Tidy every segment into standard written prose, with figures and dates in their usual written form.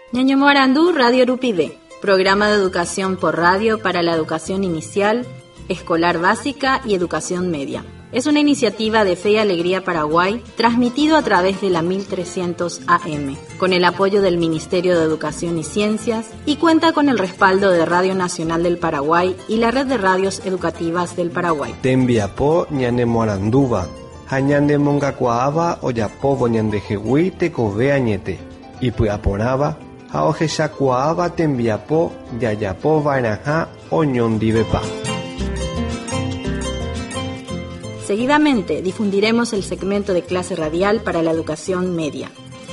Ñaño Morandú, Radio Rupide, programa de educación por radio para la educación inicial, escolar básica y educación media. Es una iniciativa de Fe y Alegría Paraguay, transmitido a través de la 1300 AM, con el apoyo del Ministerio de Educación y Ciencias, y cuenta con el respaldo de Radio Nacional del Paraguay y la Red de Radios Educativas del Paraguay. Tembiapo ñane Moranduba, hañande mongacuaaba oyapobo ñandejehui tekove añete, y puaporaba, haojeshacuaaba tembiapo yayapo vainaja oñondivepa. Seguidamente difundiremos el segmento de clase radial para la educación media.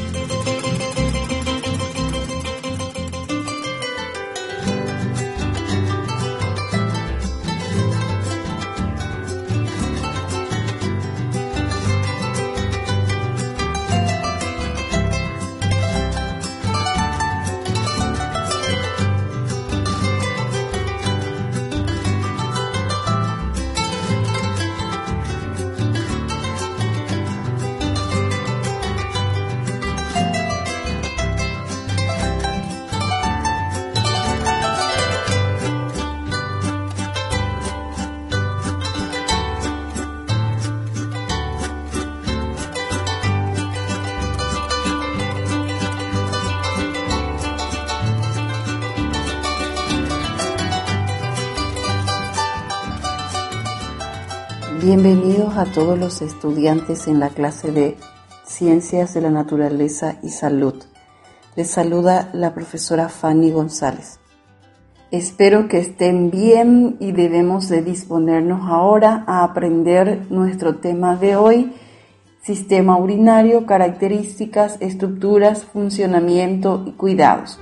Bienvenidos a todos los estudiantes en la clase de Ciencias de la Naturaleza y Salud. Les saluda la profesora Fanny González. Espero que estén bien y debemos de disponernos ahora a aprender nuestro tema de hoy: sistema urinario, características, estructuras, funcionamiento y cuidados.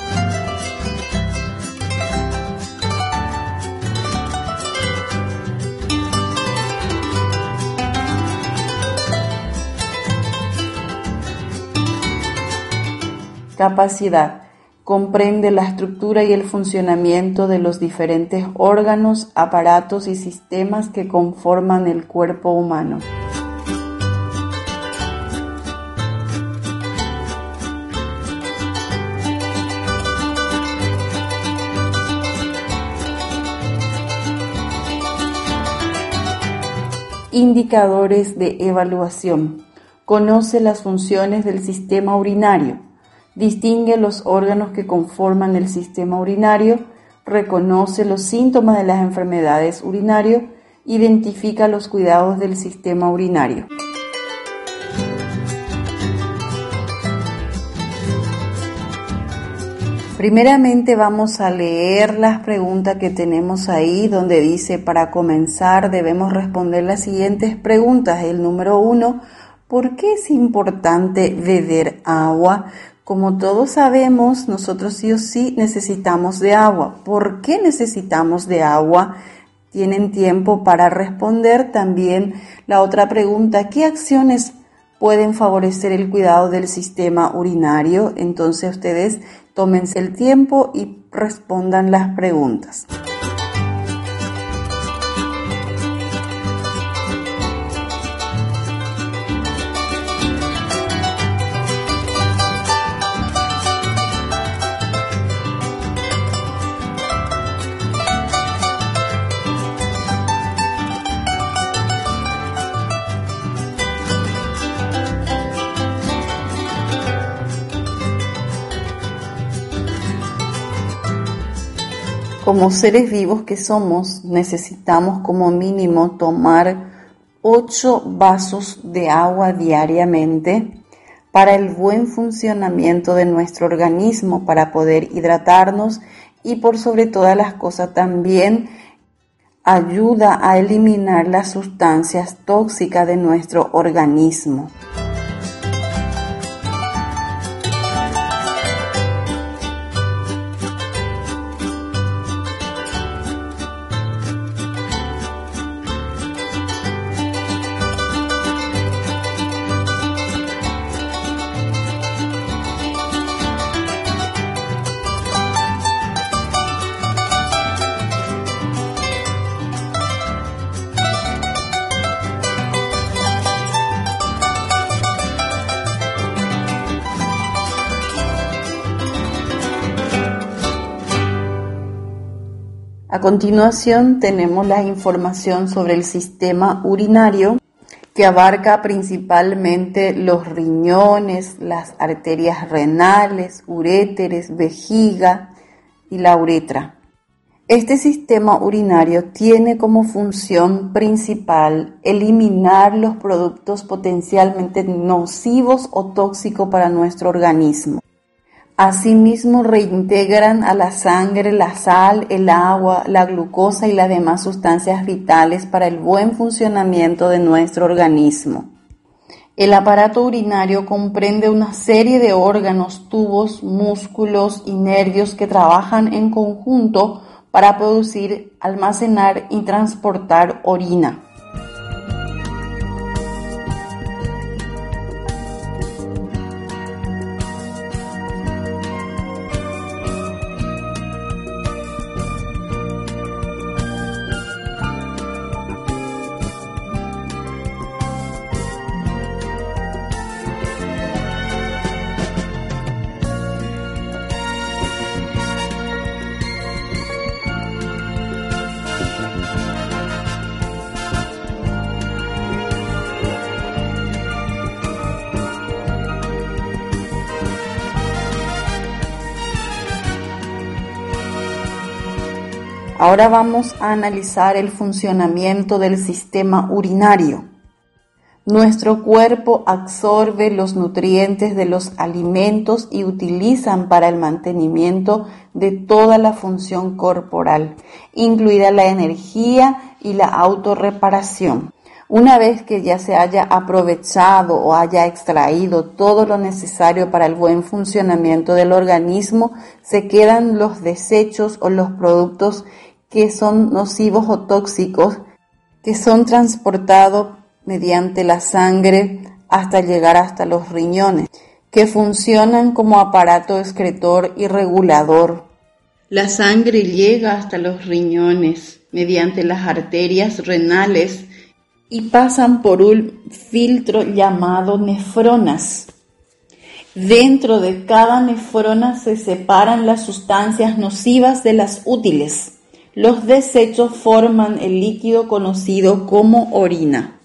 Capacidad. Comprende la estructura y el funcionamiento de los diferentes órganos, aparatos y sistemas que conforman el cuerpo humano. Indicadores de evaluación. Conoce las funciones del sistema urinario. Distingue los órganos que conforman el sistema urinario, reconoce los síntomas de las enfermedades urinarias, identifica los cuidados del sistema urinario. Primeramente vamos a leer las preguntas que tenemos ahí, donde dice: para comenzar debemos responder las siguientes preguntas. El número 1, ¿por qué es importante beber agua? Como todos sabemos, nosotros sí o sí necesitamos de agua. ¿Por qué necesitamos de agua? Tienen tiempo para responder. También la otra pregunta: ¿qué acciones pueden favorecer el cuidado del sistema urinario? Entonces ustedes tómense el tiempo y respondan las preguntas. Como seres vivos que somos, necesitamos como mínimo tomar 8 vasos de agua diariamente para el buen funcionamiento de nuestro organismo, para poder hidratarnos, y por sobre todas las cosas también ayuda a eliminar las sustancias tóxicas de nuestro organismo. A continuación tenemos la información sobre el sistema urinario, que abarca principalmente los riñones, las arterias renales, uréteres, vejiga y la uretra. Este sistema urinario tiene como función principal eliminar los productos potencialmente nocivos o tóxicos para nuestro organismo. Asimismo, reintegran a la sangre la sal, el agua, la glucosa y las demás sustancias vitales para el buen funcionamiento de nuestro organismo. El aparato urinario comprende una serie de órganos, tubos, músculos y nervios que trabajan en conjunto para producir, almacenar y transportar orina. Ahora vamos a analizar el funcionamiento del sistema urinario. Nuestro cuerpo absorbe los nutrientes de los alimentos y utilizan para el mantenimiento de toda la función corporal, incluida la energía y la autorreparación. Una vez que ya se haya aprovechado o haya extraído todo lo necesario para el buen funcionamiento del organismo, se quedan los desechos o los productos que son nocivos o tóxicos, que son transportados mediante la sangre hasta llegar hasta los riñones, que funcionan como aparato excretor y regulador. La sangre llega hasta los riñones mediante las arterias renales y pasan por un filtro llamado nefronas. Dentro de cada nefrona se separan las sustancias nocivas de las útiles. Los desechos forman el líquido conocido como orina.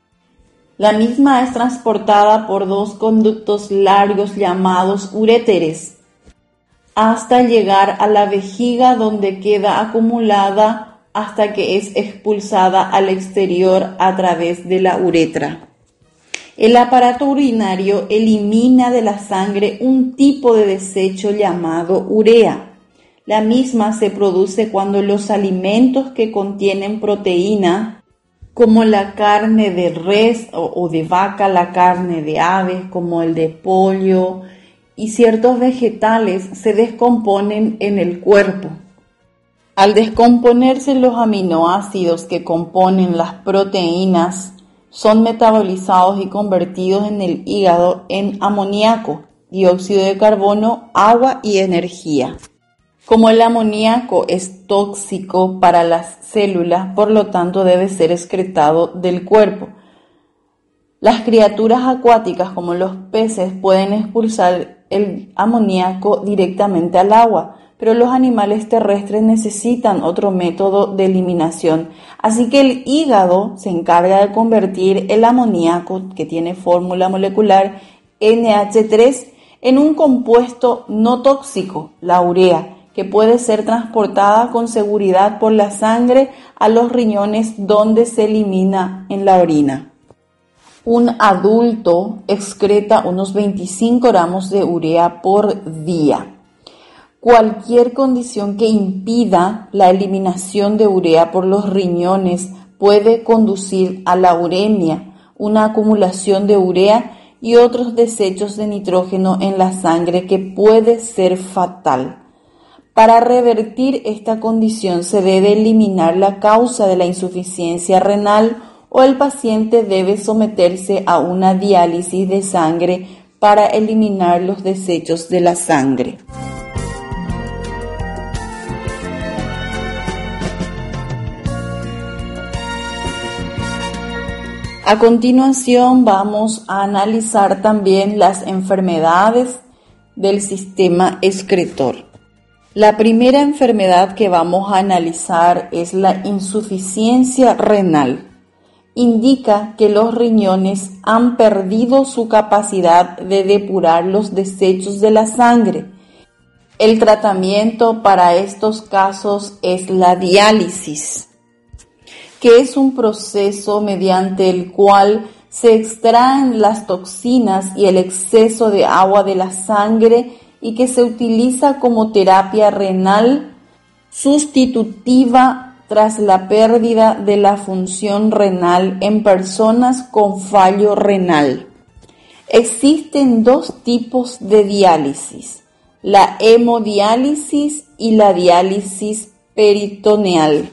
La misma es transportada por dos conductos largos llamados uréteres hasta llegar a la vejiga, donde queda acumulada hasta que es expulsada al exterior a través de la uretra. El aparato urinario elimina de la sangre un tipo de desecho llamado urea. La misma se produce cuando los alimentos que contienen proteína, como la carne de res o de vaca, la carne de aves, como el de pollo, y ciertos vegetales se descomponen en el cuerpo. Al descomponerse los aminoácidos que componen las proteínas, son metabolizados y convertidos en el hígado en amoníaco, dióxido de carbono, agua y energía. Como el amoníaco es tóxico para las células, por lo tanto debe ser excretado del cuerpo. Las criaturas acuáticas, como los peces, pueden expulsar el amoníaco directamente al agua, pero los animales terrestres necesitan otro método de eliminación. Así que el hígado se encarga de convertir el amoníaco, que tiene fórmula molecular NH3, en un compuesto no tóxico, la urea, que puede ser transportada con seguridad por la sangre a los riñones, donde se elimina en la orina. Un adulto excreta unos 25 gramos de urea por día. Cualquier condición que impida la eliminación de urea por los riñones puede conducir a la uremia, una acumulación de urea y otros desechos de nitrógeno en la sangre que puede ser fatal. Para revertir esta condición se debe eliminar la causa de la insuficiencia renal o el paciente debe someterse a una diálisis de sangre para eliminar los desechos de la sangre. A continuación vamos a analizar también las enfermedades del sistema excretor. La primera enfermedad que vamos a analizar es la insuficiencia renal. Indica que los riñones han perdido su capacidad de depurar los desechos de la sangre. El tratamiento para estos casos es la diálisis, que es un proceso mediante el cual se extraen las toxinas y el exceso de agua de la sangre y que se utiliza como terapia renal sustitutiva tras la pérdida de la función renal en personas con fallo renal. Existen dos tipos de diálisis, la hemodiálisis y la diálisis peritoneal.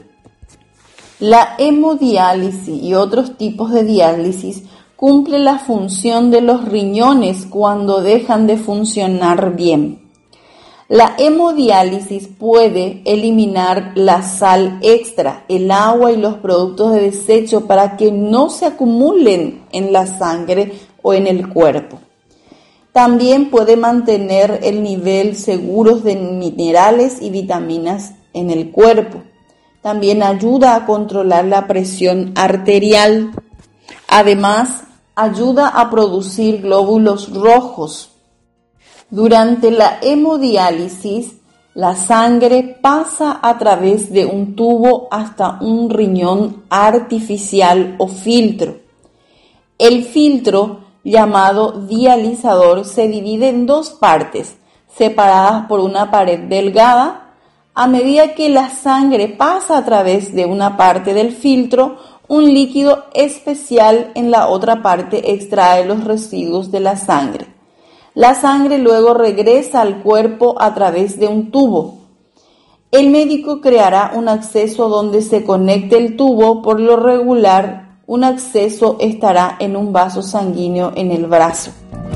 La hemodiálisis y otros tipos de diálisis cumple la función de los riñones cuando dejan de funcionar bien. La hemodiálisis puede eliminar la sal extra, el agua y los productos de desecho para que no se acumulen en la sangre o en el cuerpo. También puede mantener el nivel seguro de minerales y vitaminas en el cuerpo. También ayuda a controlar la presión arterial. Además, ayuda a producir glóbulos rojos. Durante la hemodiálisis, la sangre pasa a través de un tubo hasta un riñón artificial o filtro. El filtro, llamado dializador, se divide en dos partes, separadas por una pared delgada. A medida que la sangre pasa a través de una parte del filtro, un líquido especial en la otra parte extrae los residuos de la sangre. La sangre luego regresa al cuerpo a través de un tubo. El médico creará un acceso donde se conecte el tubo. Por lo regular, un acceso estará en un vaso sanguíneo en el brazo.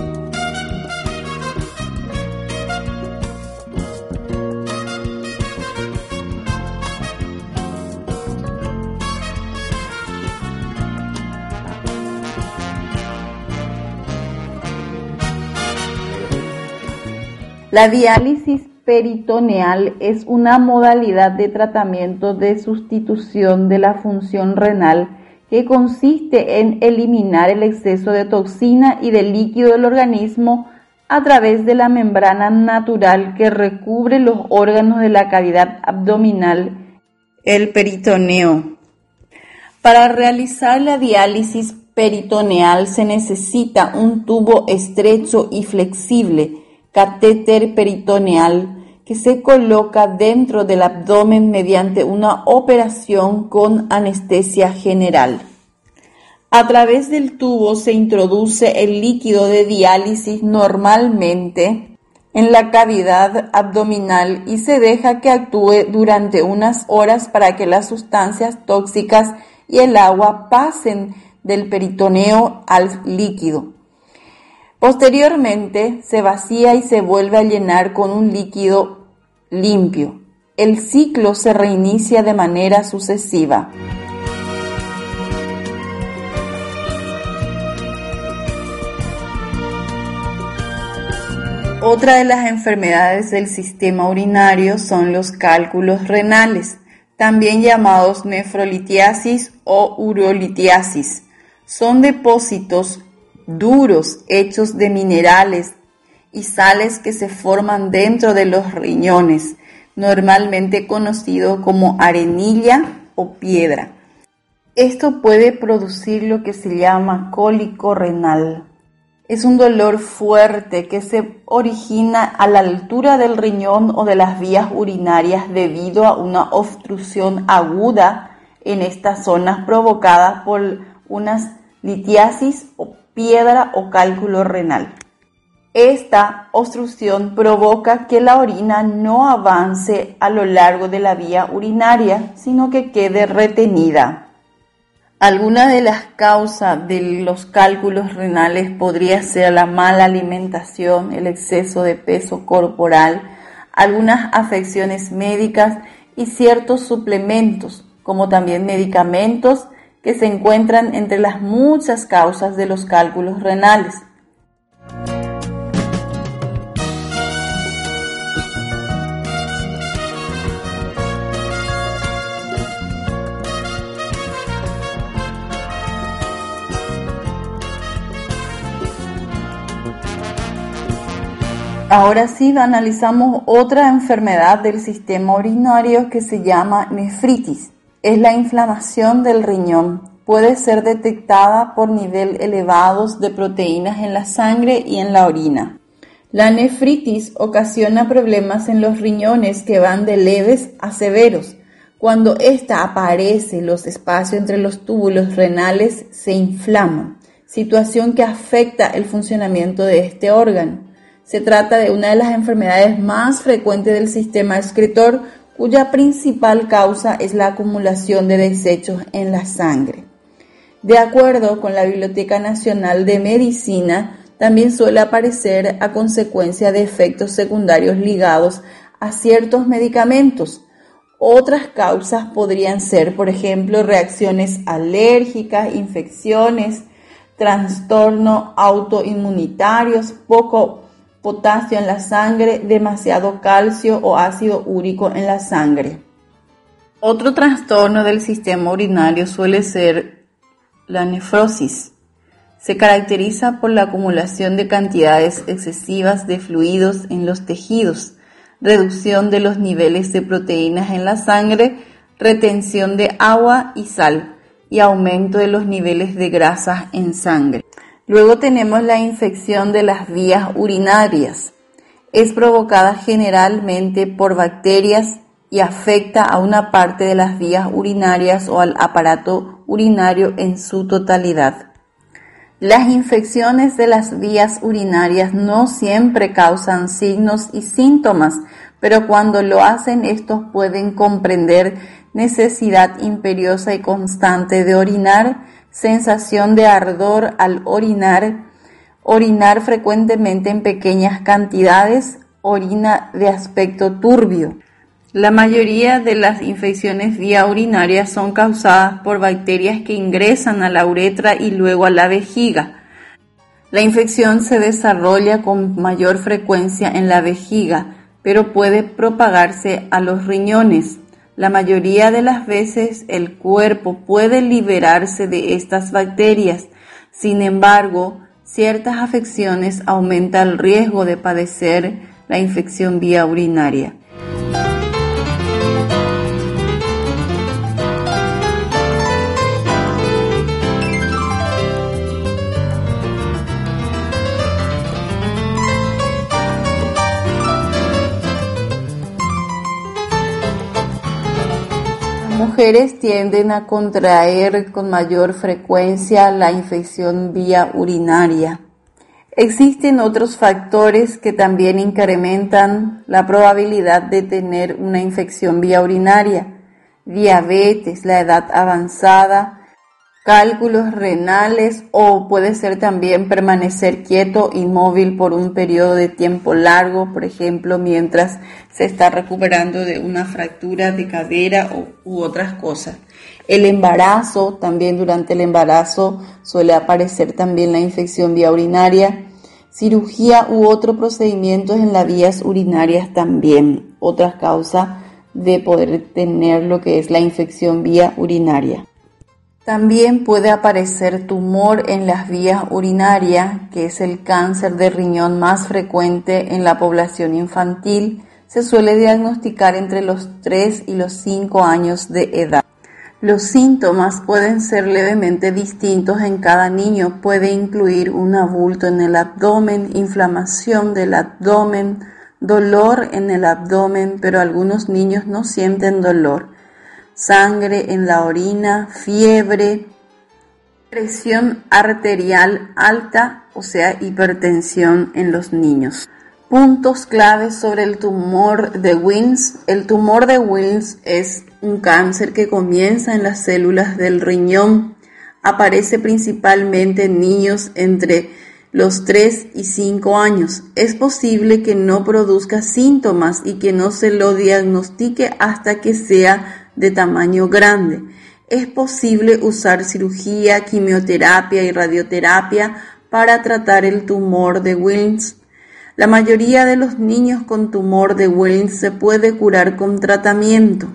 La diálisis peritoneal es una modalidad de tratamiento de sustitución de la función renal que consiste en eliminar el exceso de toxina y de líquido del organismo a través de la membrana natural que recubre los órganos de la cavidad abdominal, el peritoneo. Para realizar la diálisis peritoneal se necesita un tubo estrecho y flexible, catéter peritoneal, que se coloca dentro del abdomen mediante una operación con anestesia general. A través del tubo se introduce el líquido de diálisis normalmente en la cavidad abdominal y se deja que actúe durante unas horas para que las sustancias tóxicas y el agua pasen del peritoneo al líquido. Posteriormente se vacía y se vuelve a llenar con un líquido limpio. El ciclo se reinicia de manera sucesiva. Otra de las enfermedades del sistema urinario son los cálculos renales, también llamados nefrolitiasis o urolitiasis. Son depósitos duros hechos de minerales y sales que se forman dentro de los riñones, normalmente conocido como arenilla o piedra. Esto puede producir lo que se llama cólico renal. Es un dolor fuerte que se origina a la altura del riñón o de las vías urinarias debido a una obstrucción aguda en estas zonas provocada por una litiasis o piedra o cálculo renal. Esta obstrucción provoca que la orina no avance a lo largo de la vía urinaria, sino que quede retenida. Alguna de las causas de los cálculos renales podría ser la mala alimentación, el exceso de peso corporal, algunas afecciones médicas y ciertos suplementos, como también medicamentos que se encuentran entre las muchas causas de los cálculos renales. Ahora sí analizamos otra enfermedad del sistema urinario que se llama nefritis. Es la inflamación del riñón. Puede ser detectada por niveles elevados de proteínas en la sangre y en la orina. La nefritis ocasiona problemas en los riñones que van de leves a severos. Cuando esta aparece, los espacios entre los túbulos renales se inflaman, situación que afecta el funcionamiento de este órgano. Se trata de una de las enfermedades más frecuentes del sistema excretor, cuya principal causa es la acumulación de desechos en la sangre. De acuerdo con la Biblioteca Nacional de Medicina, también suele aparecer a consecuencia de efectos secundarios ligados a ciertos medicamentos. Otras causas podrían ser, por ejemplo, reacciones alérgicas, infecciones, trastornos autoinmunitarios, poco potasio en la sangre, demasiado calcio o ácido úrico en la sangre. Otro trastorno del sistema urinario suele ser la nefrosis. Se caracteriza por la acumulación de cantidades excesivas de fluidos en los tejidos, reducción de los niveles de proteínas en la sangre, retención de agua y sal y aumento de los niveles de grasas en sangre. Luego tenemos la infección de las vías urinarias. Es provocada generalmente por bacterias y afecta a una parte de las vías urinarias o al aparato urinario en su totalidad. Las infecciones de las vías urinarias no siempre causan signos y síntomas, pero cuando lo hacen, estos pueden comprender necesidad imperiosa y constante de orinar, sensación de ardor al orinar, orinar frecuentemente en pequeñas cantidades, orina de aspecto turbio. La mayoría de las infecciones vía urinaria son causadas por bacterias que ingresan a la uretra y luego a la vejiga. La infección se desarrolla con mayor frecuencia en la vejiga, pero puede propagarse a los riñones. La mayoría de las veces el cuerpo puede liberarse de estas bacterias. Sin embargo, ciertas afecciones aumentan el riesgo de padecer la infección vía urinaria. Mujeres tienden a contraer con mayor frecuencia la infección vía urinaria. Existen otros factores que también incrementan la probabilidad de tener una infección vía urinaria: diabetes, la edad avanzada, cálculos renales o puede ser también permanecer quieto, inmóvil por un periodo de tiempo largo, por ejemplo, mientras se está recuperando de una fractura de cadera u otras cosas. El embarazo, también durante el embarazo suele aparecer también la infección vía urinaria. Cirugía u otros procedimientos en las vías urinarias también, otras causas de poder tener lo que es la infección vía urinaria. También puede aparecer tumor en las vías urinarias, que es el cáncer de riñón más frecuente en la población infantil. Se suele diagnosticar entre los 3 y los 5 años de edad. Los síntomas pueden ser levemente distintos en cada niño. Puede incluir un abulto en el abdomen, inflamación del abdomen, dolor en el abdomen, pero algunos niños no sienten dolor. Sangre en la orina, fiebre, presión arterial alta, o sea, hipertensión en los niños. Puntos claves sobre el tumor de Wilms. El tumor de Wilms es un cáncer que comienza en las células del riñón. Aparece principalmente en niños entre los 3 y 5 años. Es posible que no produzca síntomas y que no se lo diagnostique hasta que sea de tamaño grande. Es posible usar cirugía, quimioterapia y radioterapia para tratar el tumor de Wilms. La mayoría de los niños con tumor de Wilms se puede curar con tratamiento.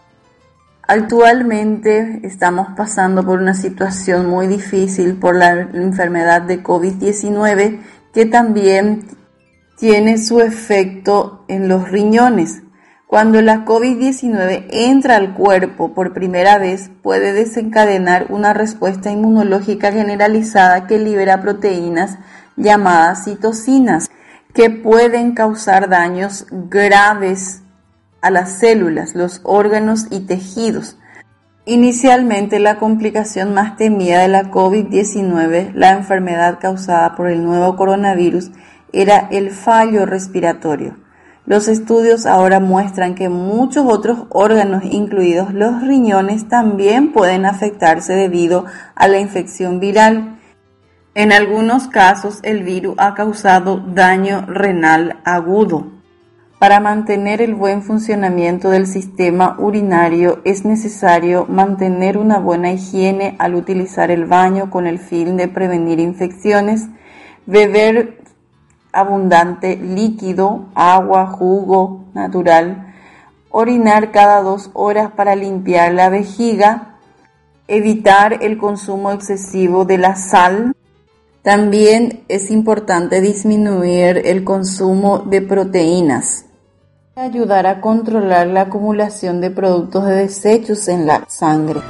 Actualmente estamos pasando por una situación muy difícil por la enfermedad de COVID-19, que también tiene su efecto en los riñones. Cuando la COVID-19 entra al cuerpo por primera vez, puede desencadenar una respuesta inmunológica generalizada que libera proteínas llamadas citocinas, que pueden causar daños graves a las células, los órganos y tejidos. Inicialmente, la complicación más temida de la COVID-19, la enfermedad causada por el nuevo coronavirus, era el fallo respiratorio. Los estudios ahora muestran que muchos otros órganos, incluidos los riñones, también pueden afectarse debido a la infección viral. En algunos casos, el virus ha causado daño renal agudo. Para mantener el buen funcionamiento del sistema urinario es necesario mantener una buena higiene al utilizar el baño con el fin de prevenir infecciones, beber abundante líquido, agua, jugo natural, orinar cada 2 horas para limpiar la vejiga, evitar el consumo excesivo de la sal. También es importante disminuir el consumo de proteínas, ayudar a controlar la acumulación de productos de desechos en la sangre.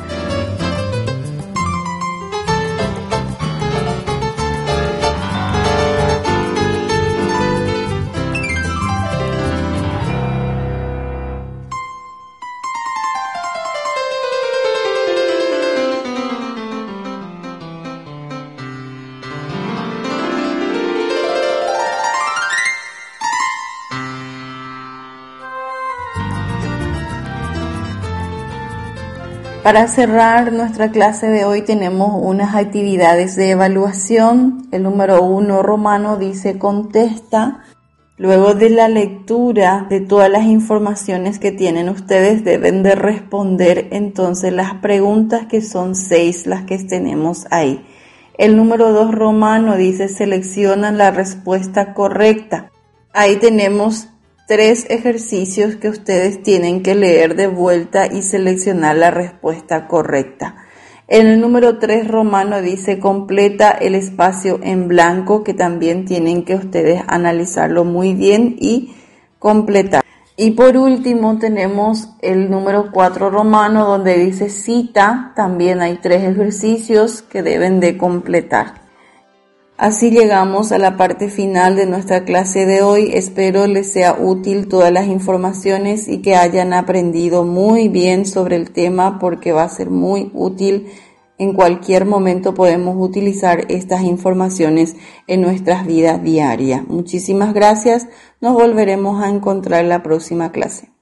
Para cerrar nuestra clase de hoy tenemos unas actividades de evaluación. El número 1 romano dice contesta. Luego de la lectura de todas las informaciones que tienen ustedes deben de responder entonces las preguntas, que son 6 las que tenemos ahí. El número 2 romano dice selecciona la respuesta correcta. Ahí tenemos 3 ejercicios que ustedes tienen que leer de vuelta y seleccionar la respuesta correcta. En el número 3 romano dice completa el espacio en blanco, que también tienen que ustedes analizarlo muy bien y completar. Y por último tenemos el número 4 romano, donde dice cita. También hay 3 ejercicios que deben de completar. Así llegamos a la parte final de nuestra clase de hoy. Espero les sea útil todas las informaciones y que hayan aprendido muy bien sobre el tema, porque va a ser muy útil. En cualquier momento podemos utilizar estas informaciones en nuestras vidas diarias. Muchísimas gracias. Nos volveremos a encontrar en la próxima clase.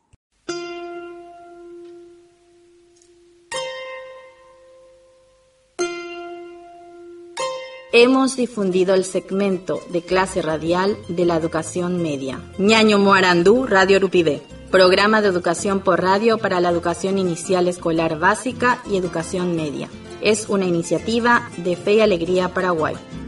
Hemos difundido el segmento de clase radial de la educación media. Ñaño Moarandú, Radio Rupibé. Programa de educación por radio para la educación inicial escolar básica y educación media. Es una iniciativa de Fe y Alegría Paraguay.